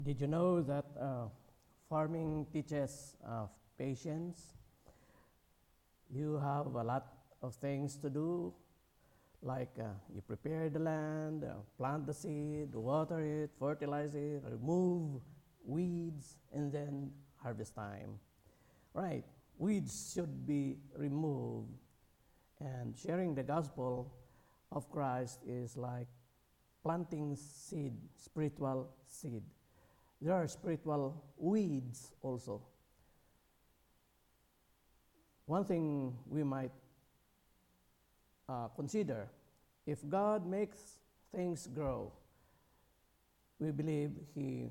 Did you know that farming teaches patience? You have a lot of things to do, like you prepare the land, plant the seed, water it, fertilize it, remove weeds, and then harvest time. Right, weeds should be removed, and sharing the gospel of Christ is like planting seed, spiritual seed. There are spiritual weeds also. One thing we might consider, if God makes things grow, we believe He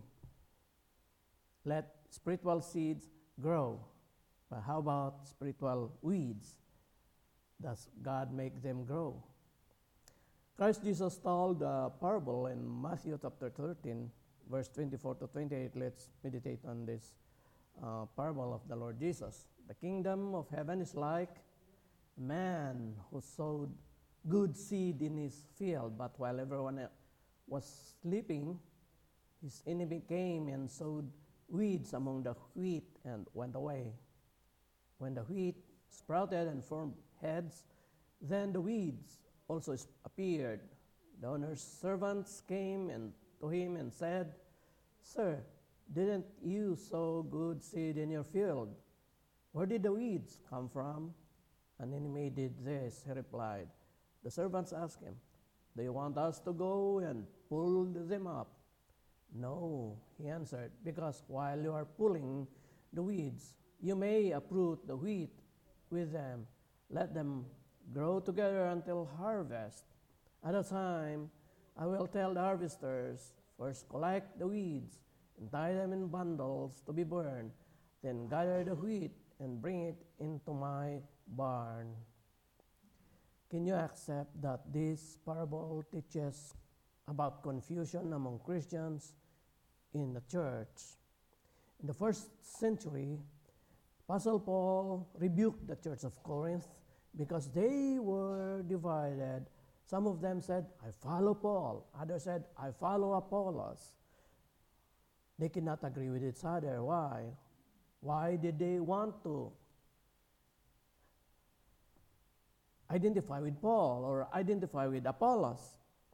let spiritual seeds grow. But how about spiritual weeds? Does God make them grow? Christ Jesus told a parable in Matthew chapter 13, verse 24 to 28. Let's meditate on this parable of the Lord Jesus. The kingdom of heaven is like a man who sowed good seed in his field, but while everyone was sleeping, his enemy came and sowed weeds among the wheat and went away. When the wheat sprouted and formed heads, then the weeds also appeared. The owner's servants came and to him and said, "Sir, didn't you sow good seed in your field? Where did the weeds come from?" "An enemy did this," he replied. The servants asked him, "Do you want us to go and pull them up?" "No," he answered, "because while you are pulling the weeds, you may uproot the wheat with them. Let them grow together until harvest. At that time, I will tell the harvesters, first collect the weeds and tie them in bundles to be burned, then gather the wheat and bring it into my barn." Can you accept that this parable teaches about confusion among Christians in the church? In the first century, Apostle Paul rebuked the church of Corinth because they were divided. Some of them said, "I follow Paul." Others said, "I follow Apollos." They cannot agree with each other. Why? Why did they want to identify with Paul or identify with Apollos?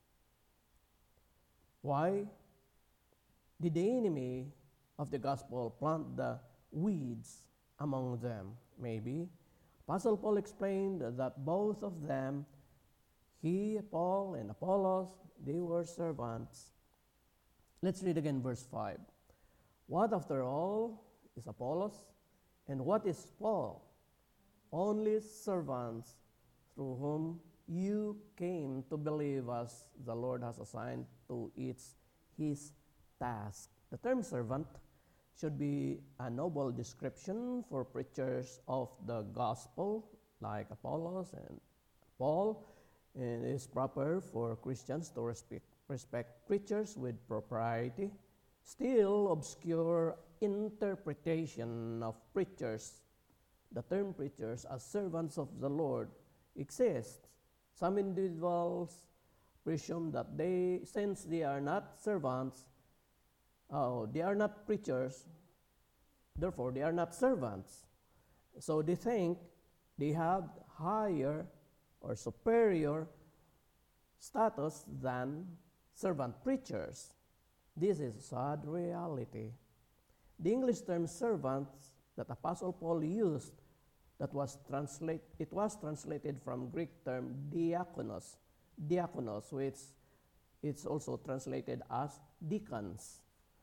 Why did the enemy of the gospel plant the weeds among them? Maybe Apostle Paul explained that both of them, he, Paul, and Apollos, they were servants. Let's read again verse 5. "What, after all, is Apollos? And what is Paul? Only servants through whom you came to believe, as the Lord has assigned to each his task." The term servant should be a noble description for preachers of the gospel like Apollos and Paul. It is proper for Christians to respect preachers with propriety. Still, obscure interpretation of preachers, the term preachers as servants of the Lord, exists. Some individuals presume that since they are not servants, they are not preachers, therefore they are not servants. So they think they have higher or superior status than servant preachers. This is a sad reality. The English term servants that Apostle Paul used, it was translated from Greek term diakonos, which it's also translated as deacons.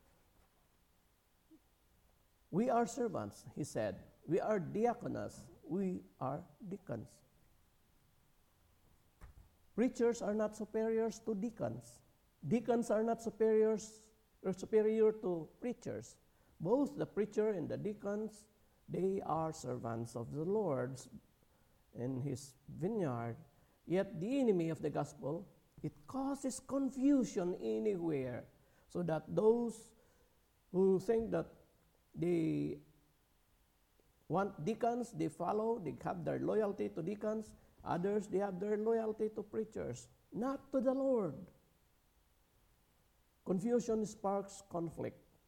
"We are servants," he said. "We are diakonos. We are deacons." Preachers are not superiors to deacons. Deacons are not superior to preachers. Both the preacher and the deacons, they are servants of the Lord in his vineyard. Yet the enemy of the gospel, it causes confusion anywhere, so that those who think that they want deacons, they have their loyalty to deacons. Others, they have their loyalty to preachers, not to the Lord. Confusion sparks conflict.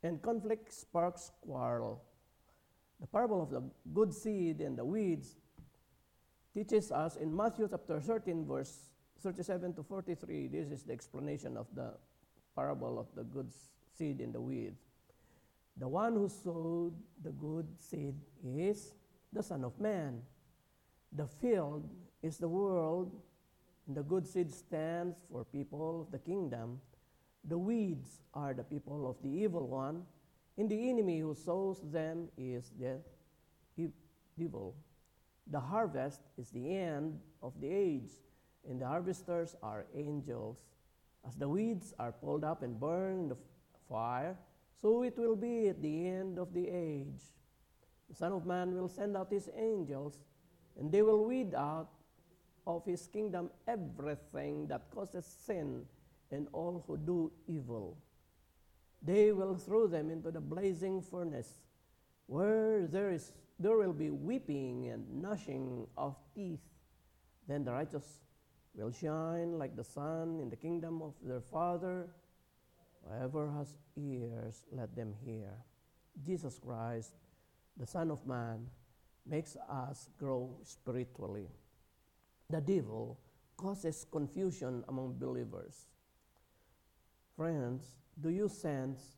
and conflict sparks quarrel. The parable of the good seed and the weeds teaches us in Matthew chapter 13, verse 37 to 43. This is the explanation of the parable of the good seed and the weeds. The one who sowed the good seed is the Son of Man. The field is the world, and the good seed stands for people of the kingdom. The weeds are the people of the evil one, and the enemy who sows them is the devil. The harvest is the end of the age, and the harvesters are angels. As the weeds are pulled up and burned in the fire, so it will be at the end of the age. The Son of Man will send out his angels, and they will weed out of his kingdom everything that causes sin and all who do evil. They will throw them into the blazing furnace, where there will be weeping and gnashing of teeth. Then the righteous will shine like the sun in the kingdom of their Father. Whoever has ears, let them hear. Jesus Christ, the Son of Man, makes us grow spiritually. The devil causes confusion among believers. Friends, do you sense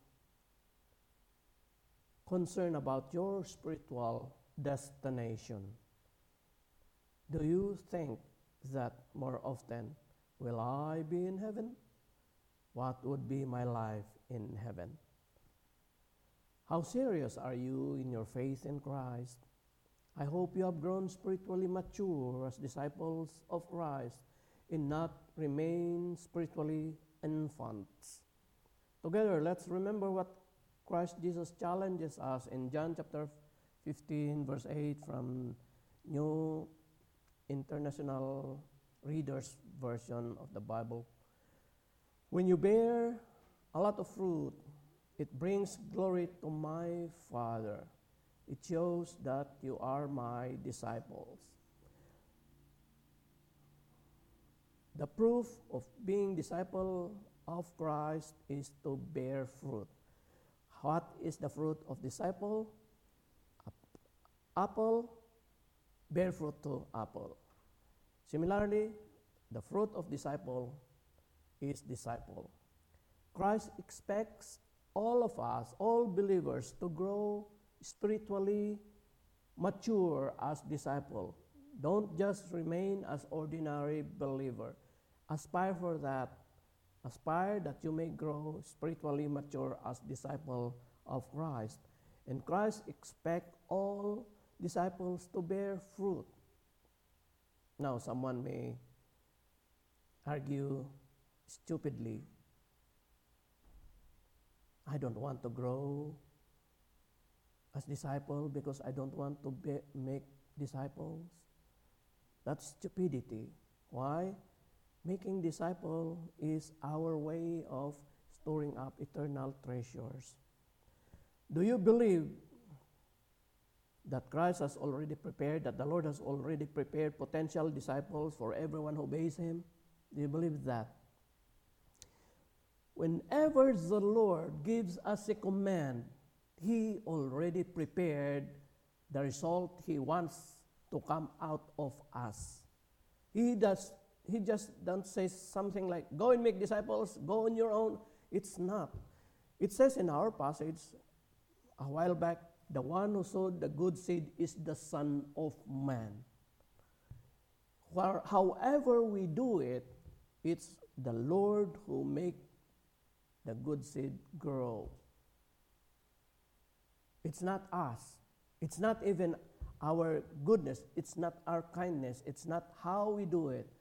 concern about your spiritual destination? Do you think that more often, will I be in heaven? What would be my life in heaven? How serious are you in your faith in Christ? I hope you have grown spiritually mature as disciples of Christ and not remain spiritually infants. Together, let's remember what Christ Jesus challenges us in John chapter 15, verse 8 from New International Reader's Version of the Bible. When you bear a lot of fruit, it brings glory to my Father. It shows that you are my disciples. The proof of being disciple of Christ is to bear fruit. What is the fruit of disciple? Apple, bear fruit to apple. Similarly, the fruit of disciple is disciple. Christ expects all of us, all believers, to grow spiritually mature as disciple. Don't just remain as ordinary believer. Aspire for that. Aspire that you may grow spiritually mature as disciple of Christ. And Christ expects all disciples to bear fruit. Now, someone may argue stupidly, I don't want to grow as disciple because I don't want to make disciples. That's stupidity. Why? Making disciple is our way of storing up eternal treasures. Do you believe that Christ has already prepared, that the Lord has already prepared potential disciples for everyone who obeys Him? Do you believe that? Whenever the Lord gives us a command, He already prepared the result He wants to come out of us. He just don't say something like, go and make disciples, go on your own. It's not. It says in our passage a while back, the one who sowed the good seed is the Son of Man. However we do it, it's the Lord who make the good seed grow. It's not us. It's not even our goodness. It's not our kindness. It's not how we do it.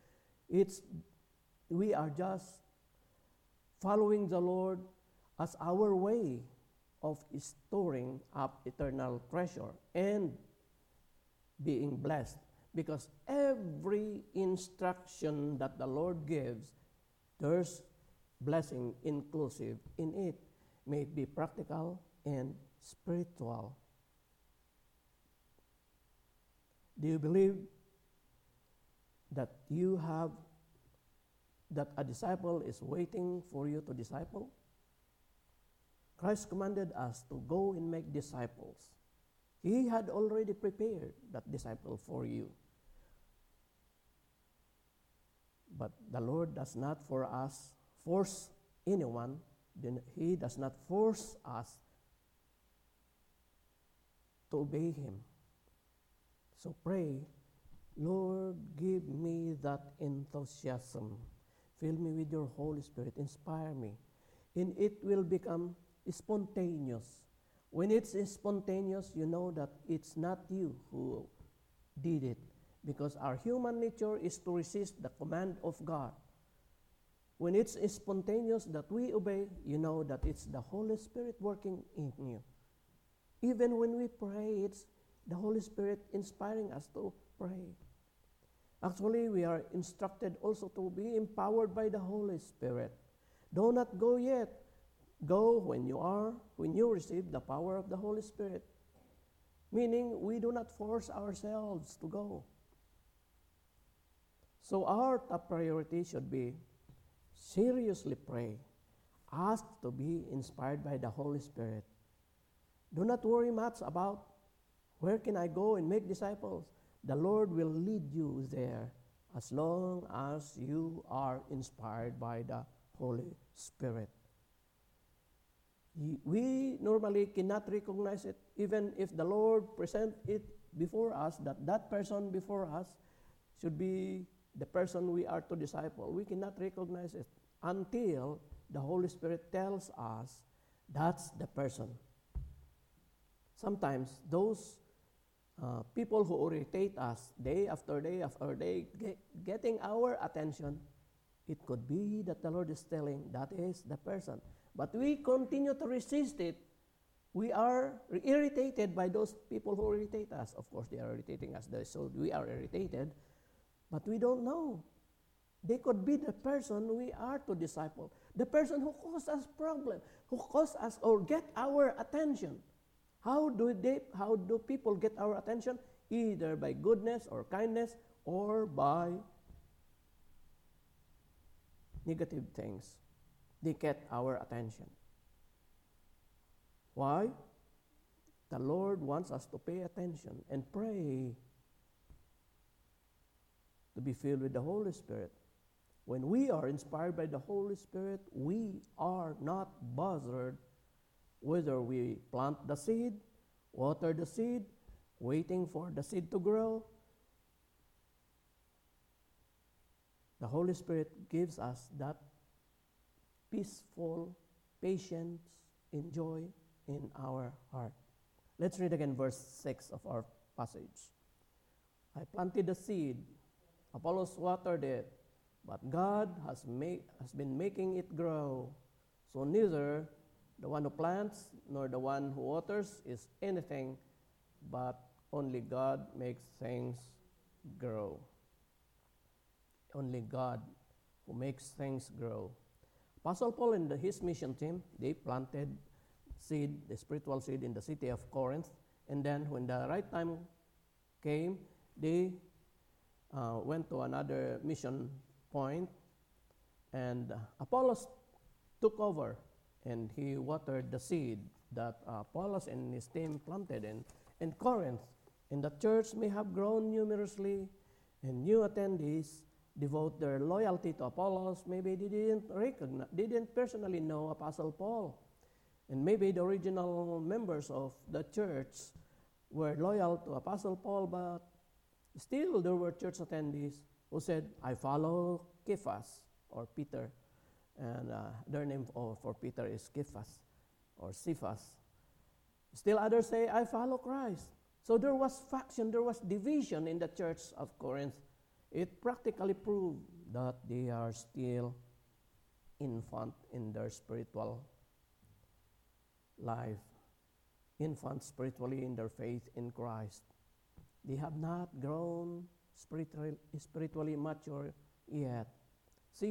We are just following the Lord as our way of storing up eternal treasure and being blessed. Because every instruction that the Lord gives, there's blessing inclusive in it. May it be practical and spiritual. Do you believe that that a disciple is waiting for you to disciple? Christ commanded us to go and make disciples. He had already prepared that disciple for you. But the Lord does not force anyone. He does not force us to obey Him. So pray, Lord, give me that enthusiasm. Fill me with your Holy Spirit. Inspire me. And it will become spontaneous. When it's spontaneous, you know that it's not you who did it, because our human nature is to resist the command of God. When it's spontaneous that we obey, you know that it's the Holy Spirit working in you. Even when we pray, it's the Holy Spirit inspiring us to pray. Actually, we are instructed also to be empowered by the Holy Spirit. Do not go yet. Go when you receive the power of the Holy Spirit. Meaning, we do not force ourselves to go. So our top priority should be seriously pray. Ask to be inspired by the Holy Spirit. Do not worry much about where can I go and make disciples. The Lord will lead you there as long as you are inspired by the Holy Spirit. We normally cannot recognize it, even if the Lord present it before us, that person before us should be the person we are to disciple. We cannot recognize it until the Holy Spirit tells us that's the person. Sometimes those people who irritate us day after day after day, getting our attention, it could be that the Lord is telling that is the person. But we continue to resist it. We are irritated by those people who irritate us. Of course, they are irritating us, so we are irritated. But we don't know. They could be the person we are to disciple. The person who causes us problem, who causes us or get our attention. How do people get our attention? Either by goodness or kindness or by negative things. They get our attention. Why? The Lord wants us to pay attention and pray to be filled with the Holy Spirit. When we are inspired by the Holy Spirit, we are not bothered whether we plant the seed, water the seed, waiting for the seed to grow. The Holy Spirit gives us that peaceful patience and joy in our heart. Let's read again verse 6 of our passage. I planted the seed, Apollos watered it, but God has been making it grow. So neither the one who plants nor the one who waters is anything, but only God makes things grow. Only God who makes things grow. Apostle Paul and his mission team, they planted seed, the spiritual seed in the city of Corinth. And then when the right time came, they went to another mission point. And Apollos took over and he watered the seed that Apollos and his team planted in Corinth. And the church may have grown numerously, and new attendees devote their loyalty to Apollos. Maybe they didn't personally know Apostle Paul. And maybe the original members of the church were loyal to Apostle Paul, but still there were church attendees who said, I follow Cephas or Peter. And their name for Peter is Cephas or Cephas. Still others say, I follow Christ. So there was faction, there was division in the church of Corinth. It practically proved that they are still infant in their spiritual life, infants spiritually in their faith in Christ. They have not grown spiritually mature yet. See,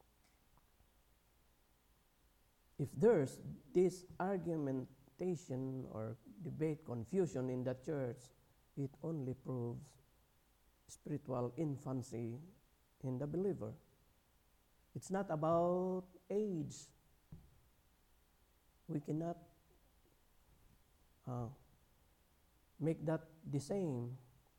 if there's this argumentation or debate, confusion in the church, it only proves spiritual infancy in the believer. It's not about age. we cannot make that the same.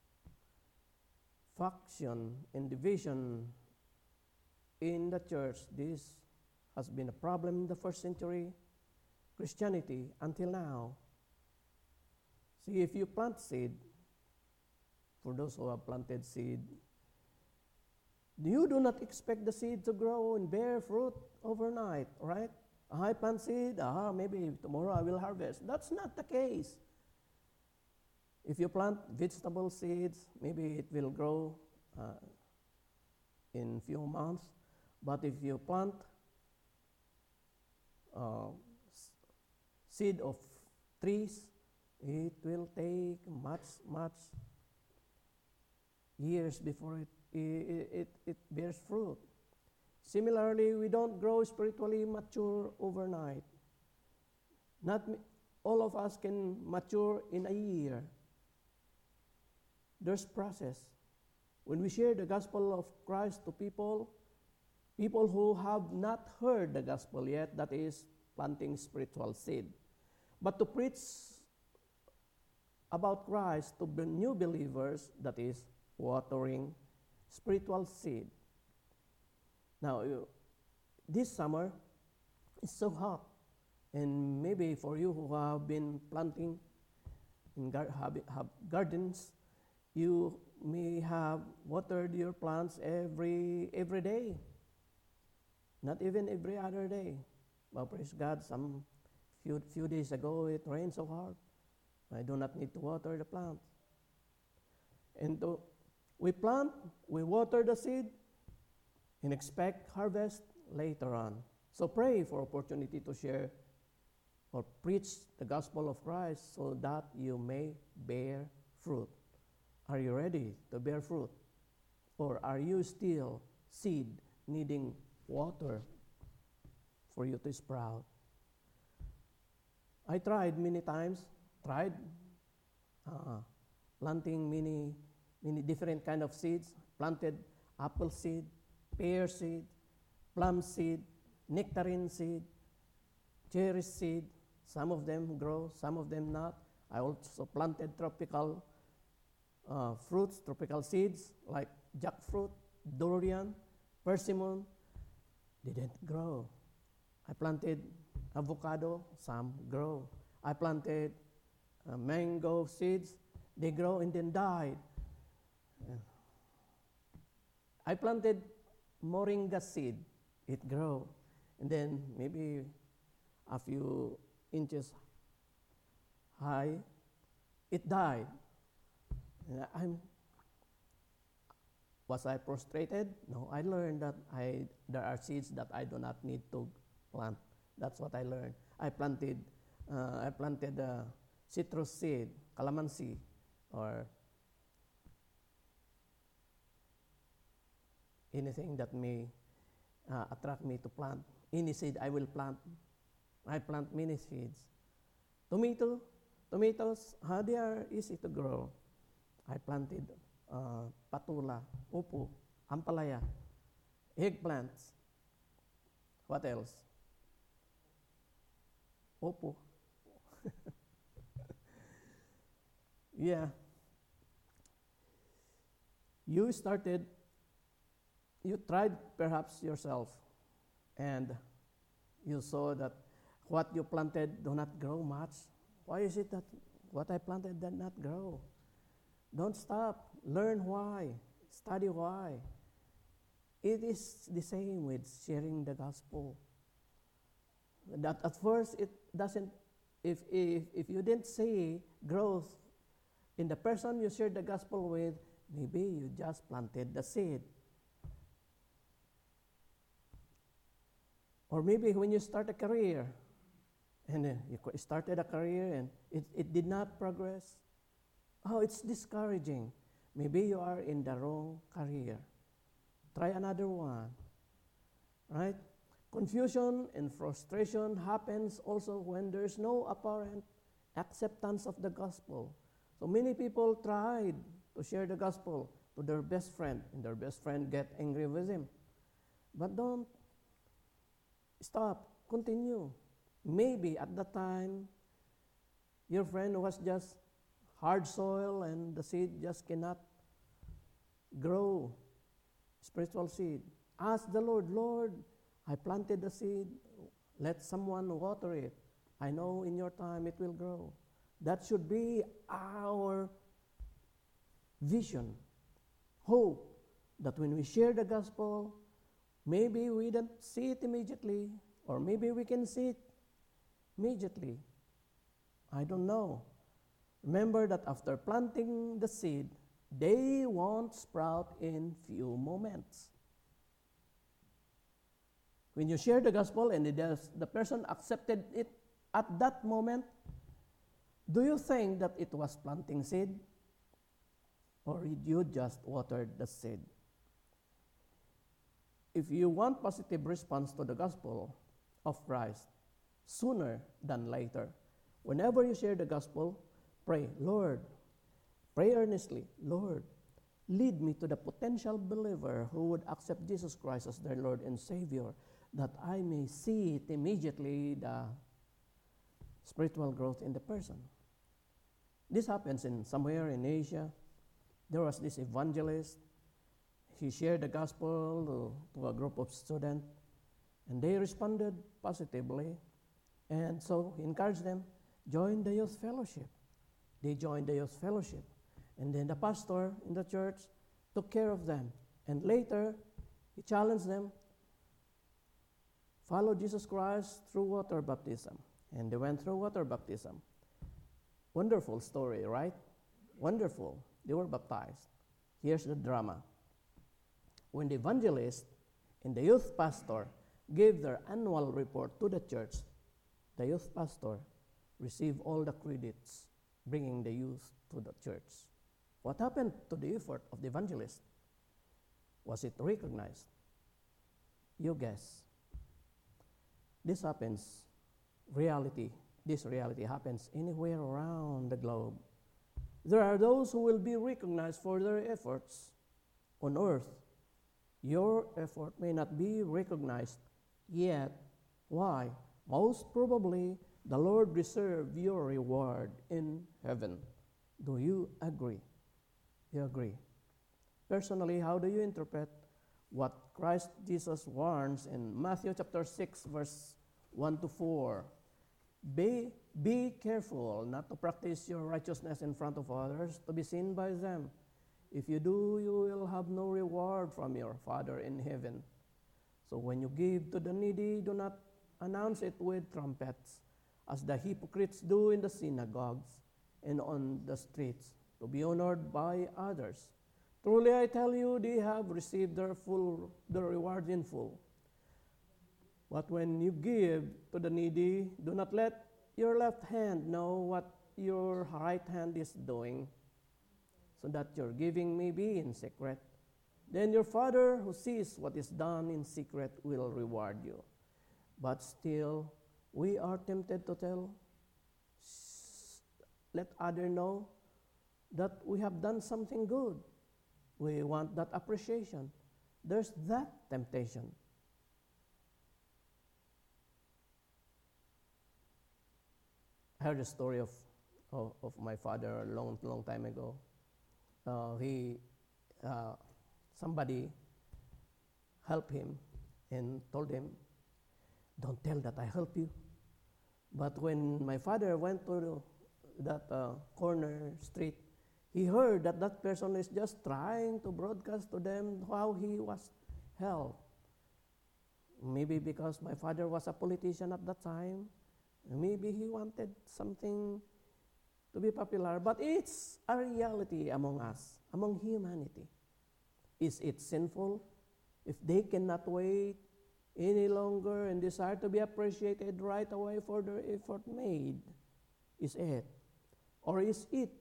Faction and division in the church, this has been a problem in the first century Christianity until now. See, if you plant seed, for those who have planted seed, you do not expect the seed to grow and bear fruit overnight, right? I plant seed, maybe tomorrow I will harvest. That's not the case. If you plant vegetable seeds, maybe it will grow in few months. But if you plant seed of trees, it will take much years before it bears fruit. Similarly, we don't grow spiritually mature overnight. Not all of us can mature in a year. There's process. When we share the gospel of Christ to people who have not heard the gospel yet, that is planting spiritual seed. But to preach about Christ to new believers, that is watering spiritual seed. Now, this summer is so hot, and maybe for you who have been planting in have gardens, you may have watered your plants every day, not even every other day. Well, praise God, some few days ago it rained so hard. I do not need to water the plants. And we plant, we water the seed, and expect harvest later on. So pray for opportunity to share or preach the gospel of Christ so that you may bear fruit. Are you ready to bear fruit? Or are you still seed needing water for you to sprout? I tried many times, planting many different kind of seeds. Planted apple seed, pear seed, plum seed, nectarine seed, cherry seed. Some of them grow, some of them not. I also planted tropical fruits, tropical seeds like jackfruit, durian, persimmon. Didn't grow. I planted avocado, some grow. I planted mango seeds, they grow and then died. I planted moringa seed, it grew, and then maybe a few inches high, it died. Was I frustrated? No, I learned that there are seeds that I do not need to plant. That's what I learned. I planted citrus seed, calamansi, or anything that may attract me to plant. Any seed I will plant. I plant many seeds. Tomatoes, they are easy to grow. I planted patula, upo, ampalaya, eggplants. What else? Upo. Yeah. You tried perhaps yourself, and you saw that what you planted do not grow much. Why is it that what I planted did not grow? Don't stop. Learn why. Study why. It is the same with sharing the gospel. That at first it doesn't, if you didn't see growth in the person you shared the gospel with, maybe you just planted the seed. Or maybe when you start a career, and you started a career and it did not progress, it's discouraging. Maybe you are in the wrong career. Try another one, right? Confusion and frustration happens also when there's no apparent acceptance of the gospel. So many people tried to share the gospel to their best friend, and their best friend get angry with him. But don't stop, continue. Maybe at that time, your friend was just hard soil and the seed just cannot grow, spiritual seed. Ask the Lord, Lord, I planted the seed. Let someone water it. I know in your time it will grow. That should be our vision, hope, that when we share the gospel, maybe we don't see it immediately, or maybe we can see it immediately. I don't know. Remember that after planting the seed, they won't sprout in few moments. When you share the gospel and the person accepted it at that moment, do you think that it was planting seed? Or you just watered the seed? If you want positive response to the gospel of Christ, sooner than later, whenever you share the gospel, pray, Lord, pray earnestly, Lord, lead me to the potential believer who would accept Jesus Christ as their Lord and Savior, that I may see it immediately, the spiritual growth in the person. This happens in somewhere in Asia. There was this evangelist. He shared the gospel to a group of students, and they responded positively. And so he encouraged them, join the youth fellowship. They joined the youth fellowship. And then the pastor in the church took care of them. And later, he challenged them, follow Jesus Christ through water baptism. And they went through water baptism. Wonderful story, right? Wonderful. They were baptized. Here's the drama. When the evangelist and the youth pastor gave their annual report to the church, the youth pastor received all the credits, bringing the youth to the church. What happened to the effort of the evangelist? Was it recognized? You guess. This happens, this reality happens anywhere around the globe. There are those who will be recognized for their efforts on earth. Your effort may not be recognized yet. Why? Most probably, the Lord reserved your reward in heaven. Do you agree? You agree? Personally, how do you interpret what Christ Jesus warns in Matthew chapter 6, verse 1 to 4? Be careful not to practice your righteousness in front of others to be seen by them. If you do, you will have no reward from your Father in heaven. So when you give to the needy, do not announce it with trumpets, as the hypocrites do in the synagogues and on the streets, to be honored by others. Truly I tell you, they have received their reward in full. But when you give to the needy, do not let your left hand know what your right hand is doing, so that your giving may be in secret. Then your Father who sees what is done in secret will reward you. But still, we are tempted to let others know that we have done something good. We want that appreciation. There's that temptation. I heard a story of my father a long time ago. Somebody helped him and told him, don't tell that I help you. But when my father went to that corner street, he heard that person is just trying to broadcast to them how he was helped. Maybe because my father was a politician at that time. Maybe he wanted something to be popular. But it's a reality among us, among humanity. Is it sinful if they cannot wait any longer and desire to be appreciated right away for their effort made? Is it? Or is it?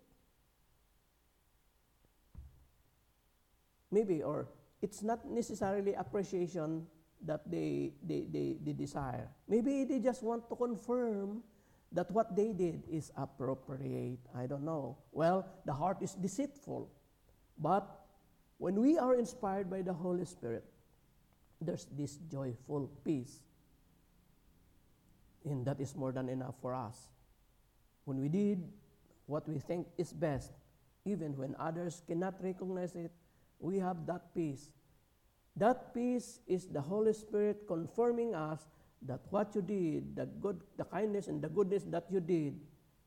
Maybe, or it's not necessarily appreciation that they desire. Maybe they just want to confirm that what they did is appropriate. I don't know. Well, the heart is deceitful. But when we are inspired by the Holy Spirit, there's this joyful peace And that is more than enough for us. When we did what we think is best, even when others cannot recognize it, we have that peace. That peace is the Holy Spirit confirming us that what you did, the kindness and the goodness that you did,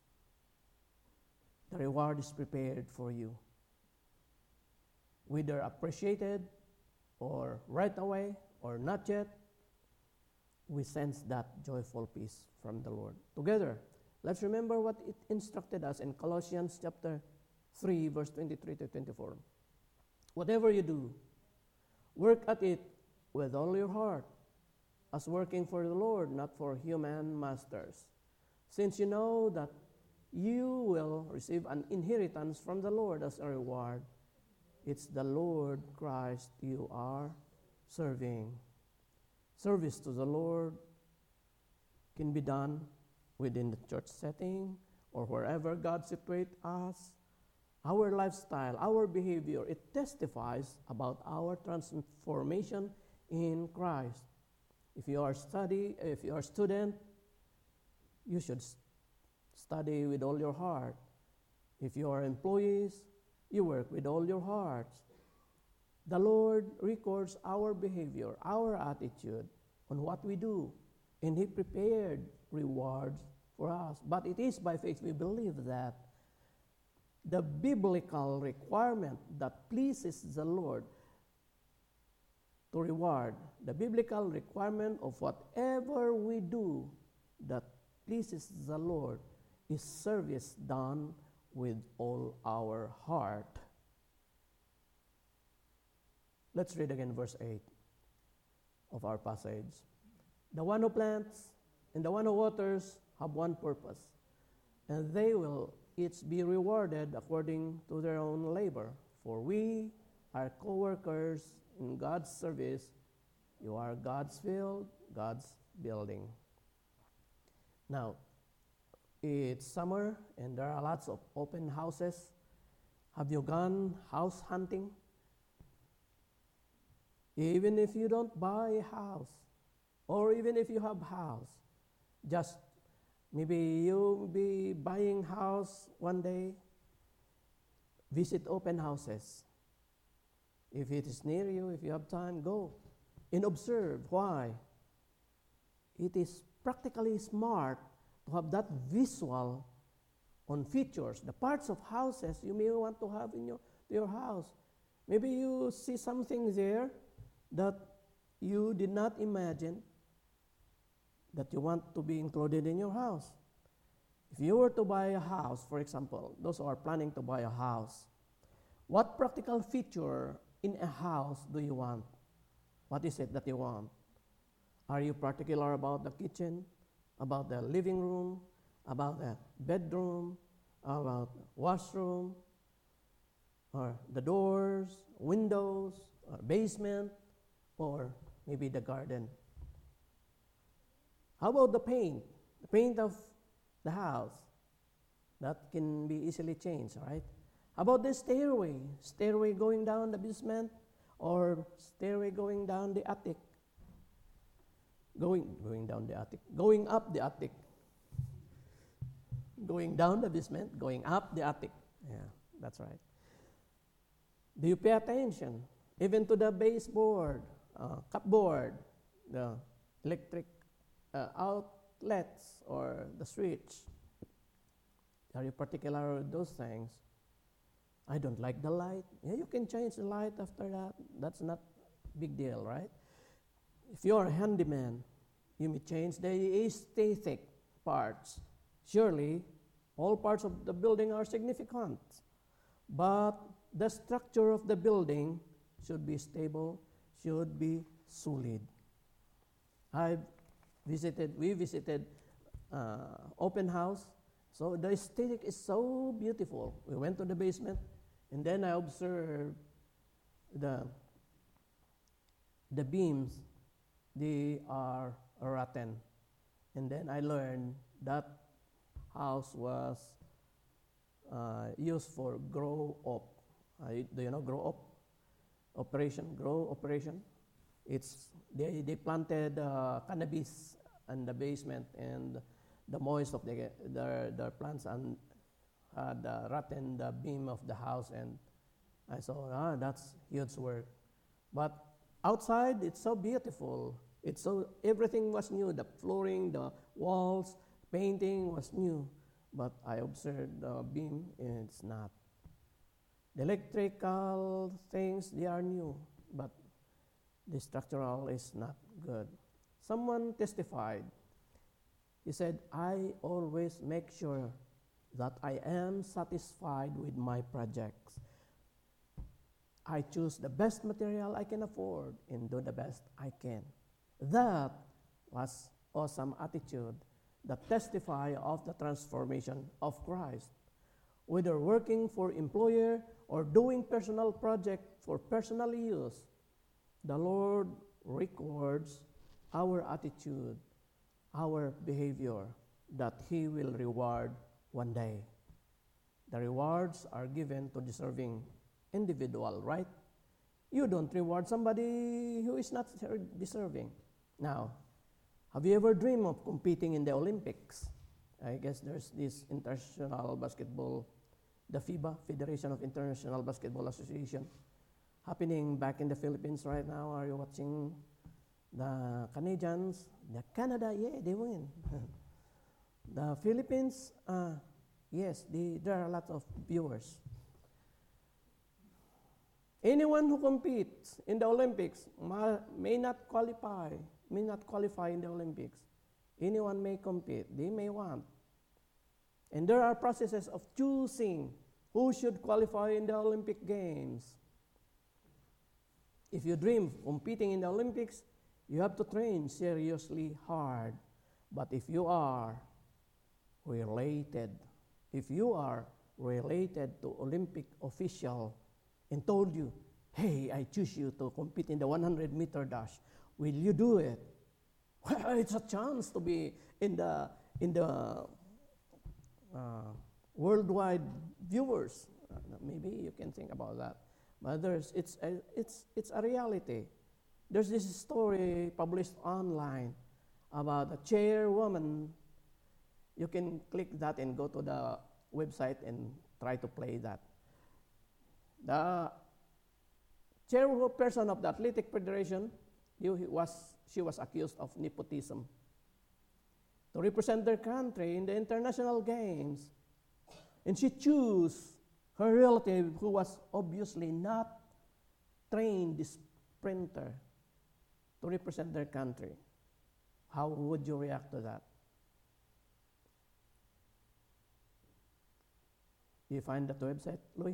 the reward is prepared for you. Whether appreciated or right away or not yet, we sense that joyful peace from the Lord. Together, let's remember what it instructed us in Colossians chapter 3, verse 23 to 24. Whatever you do, work at it with all your heart, as working for the Lord, not for human masters, since you know that you will receive an inheritance from the Lord as a reward. It's the Lord Christ you are serving. Service to the Lord can be done within the church setting or wherever God situates us. Our lifestyle, our behavior, it testifies about our transformation in Christ. If you are a student, you should study with all your heart. If you are employees, you work with all your hearts. The Lord records our behavior, our attitude on what we do, and He prepared rewards for us. But it is by faith we believe that the biblical requirement that pleases the Lord to reward, the biblical requirement of whatever we do that pleases the Lord is service done with all our heart. Let's read again verse 8 of our passage. The one who plants and the one who waters have one purpose, and they will each be rewarded according to their own labor. For we are co-workers in God's service. You are God's field, God's building. Now, it's summer and there are lots of open houses. Have you gone house hunting? Even if you don't buy a house, or even if you have a house, just maybe you'll be buying house one day, visit open houses. If it is near you, if you have time, go and observe. Why? It is practically smart to have that visual on features, the parts of houses you may want to have in your house. Maybe you see something there that you did not imagine that you want to be included in your house. If you were to buy a house, for example, those who are planning to buy a house, what practical feature in a house do you want? What is it that you want? Are you particular about the kitchen, about the living room, about the bedroom, about washroom, or the doors, windows, or basement, or maybe the garden? How about the paint? The paint of the house. That can be easily changed, right? How about the stairway? Stairway going down the basement or stairway going down the attic? Going down the attic. Going up the attic. Going down the basement, going up the attic. Yeah, that's right. Do you pay attention even to the baseboard, cupboard, the electric outlets or the switch? Are you particular with those things? I don't like the light. Yeah, you can change the light after that. That's not big deal, right? If you're a handyman, you may change the aesthetic parts. Surely, all parts of the building are significant, but the structure of the building should be stable, should be solid. We visited open house. So the aesthetic is so beautiful. We went to the basement, and then I observed the beams. They are rotten. And then I learned that house was used for grow up. Do you know grow up? Grow operation? It's they planted cannabis and the basement, and the moist of their plants, and had rotten the beam of the house. And I saw, that's huge work. But outside, it's so beautiful. Everything was new. The flooring, the walls, painting was new. But I observed the beam, and it's not. The electrical things, they are new, but the structural is not good. Someone testified. He said, I always make sure that I am satisfied with my projects. I choose the best material I can afford and do the best I can. That was awesome attitude that testify of the transformation of Christ. Whether working for employer or doing personal project for personal use, the Lord records our attitude, our behavior, that He will reward one day. The rewards are given to deserving individual, right? You don't reward somebody who is not deserving. Now, have you ever dreamed of competing in the Olympics? I guess there's this international basketball, the FIBA, Federation of International Basketball Association, happening back in the Philippines right now. Are you watching the Canadians? The Canada, yeah, they win. The Philippines, yes, there are a lot of viewers. Anyone who competes in the Olympics may not qualify in the Olympics. Anyone may compete, they may want. And there are processes of choosing who should qualify in the Olympic Games. If you dream of competing in the Olympics, you have to train seriously hard. But if you are related to Olympic official and told you, hey, I choose you to compete in the 100-meter dash, will you do it? Well, it's a chance to be in the worldwide viewers. Maybe you can think about that. But it's a reality. There's this story published online about a chairwoman. You can click that and go to the website and try to play that. The chairperson of the Athletic Federation, she was accused of nepotism to represent their country in the international games. And she chose her relative, who was obviously not trained sprinter, to represent their country. How would you react to that? Do you find that website, Louis?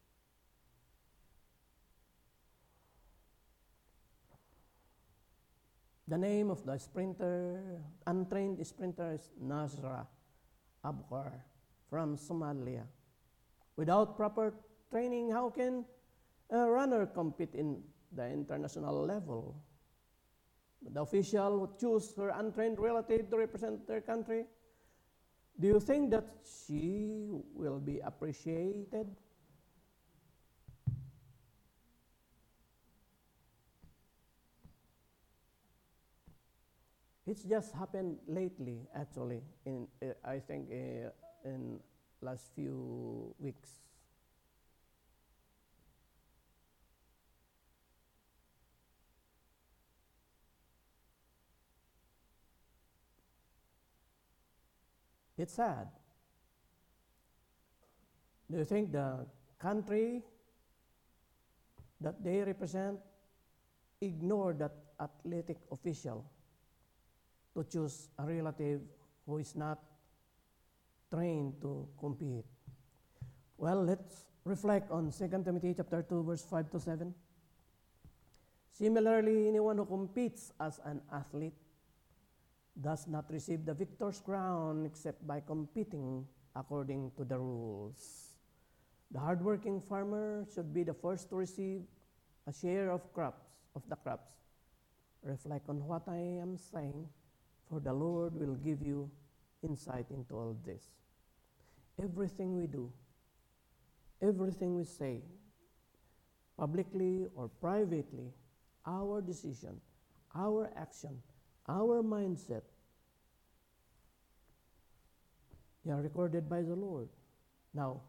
The name of the sprinter, untrained sprinter, is Nasra Abukar from Somalia. Without proper training, how can a runner compete in the international level? The official who chose her untrained relative to represent their country, do you think that she will be appreciated? It's just happened lately, actually, I think in last few weeks. It's sad. Do you think the country that they represent ignore that athletic official to choose a relative who is not trained to compete? Well, let's reflect on 2 Timothy chapter 2, verse 5 to 7. Similarly, anyone who competes as an athlete does not receive the victor's crown except by competing according to the rules. The hardworking farmer should be the first to receive a share of the crops. Reflect on what I am saying, for the Lord will give you insight into all this. Everything we do, everything we say, publicly or privately, our decision, our action, our mindset They are recorded by the Lord. Now,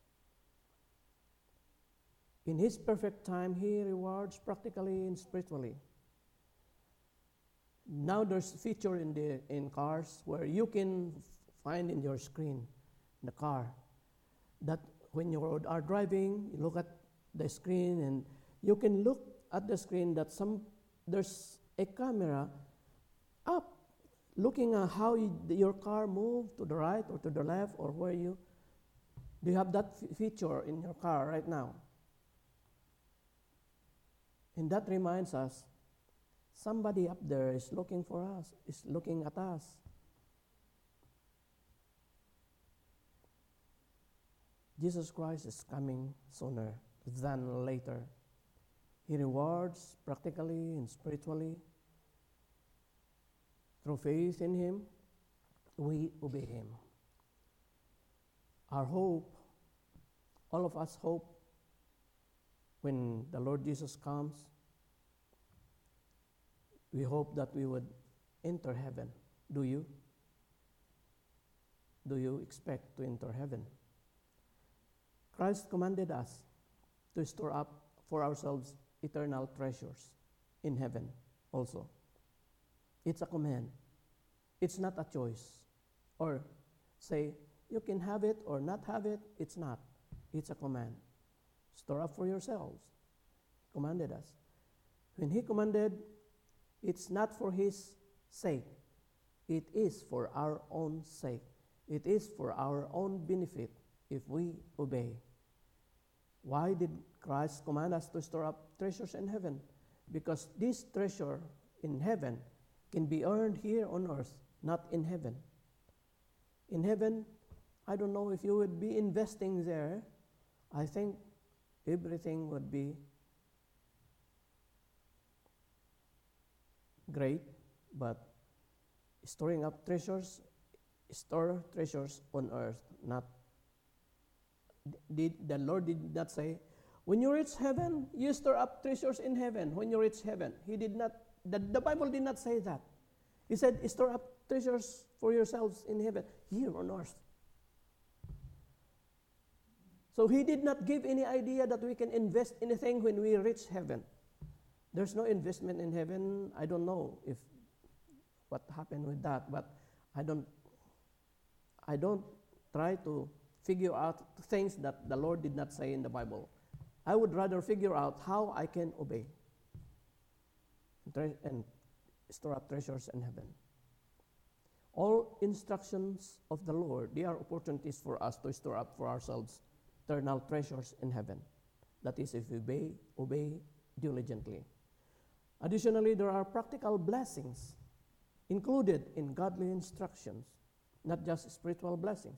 in His perfect time, He rewards practically and spiritually. Now there's a feature in cars where you can find in your screen, in the car, that when you are driving, you look at the screen and you can look at the screen that there's a camera up looking at how your car moves to the right or to the left or where you. Do you have that feature in your car right now? And that reminds us, somebody up there is looking for us, is looking at us. Jesus Christ is coming sooner than later. He rewards practically and spiritually. Through faith in Him, we obey Him. Our hope, all of us hope when the Lord Jesus comes, we hope that we would enter heaven. Do you? Do you expect to enter heaven? Christ commanded us to store up for ourselves eternal treasures in heaven also. It's a command. It's not a choice. Or say, you can have it or not have it. It's not. It's a command. Store up for yourselves. He commanded us. When He commanded, it's not for His sake. It is for our own sake. It is for our own benefit if we obey. Why did Christ command us to store up treasures in heaven? Because this treasure in heaven can be earned here on earth, not in heaven. In heaven, I don't know if you would be investing there. I think everything would be great, but storing up treasures, store treasures on earth, not. The Lord did not say, when you reach heaven, you store up treasures in heaven. When you reach heaven, He did not. The Bible did not say that. He said, store up treasures for yourselves in heaven, here on earth. So He did not give any idea that we can invest anything when we reach heaven. There's no investment in heaven. I don't know if what happened with that, but I don't try to figure out things that the Lord did not say in the Bible. I would rather figure out how I can obey and store up treasures in heaven. All instructions of the Lord, they are opportunities for us to store up for ourselves eternal treasures in heaven. That is, if we obey diligently. Additionally, there are practical blessings included in godly instructions, not just spiritual blessings.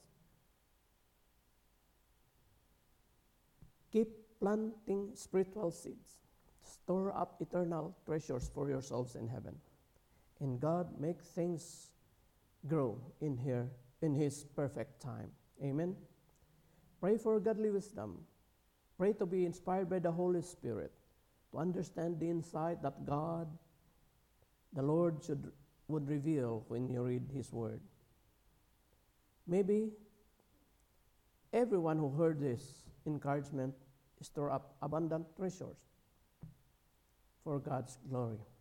Keep planting spiritual seeds. Store up eternal treasures for yourselves in heaven. And God make things grow in His perfect time. Amen. Pray for godly wisdom. Pray to be inspired by the Holy Spirit to understand the insight that God, the Lord, would reveal when you read His Word. Maybe everyone who heard this encouragement store up abundant treasures for God's glory.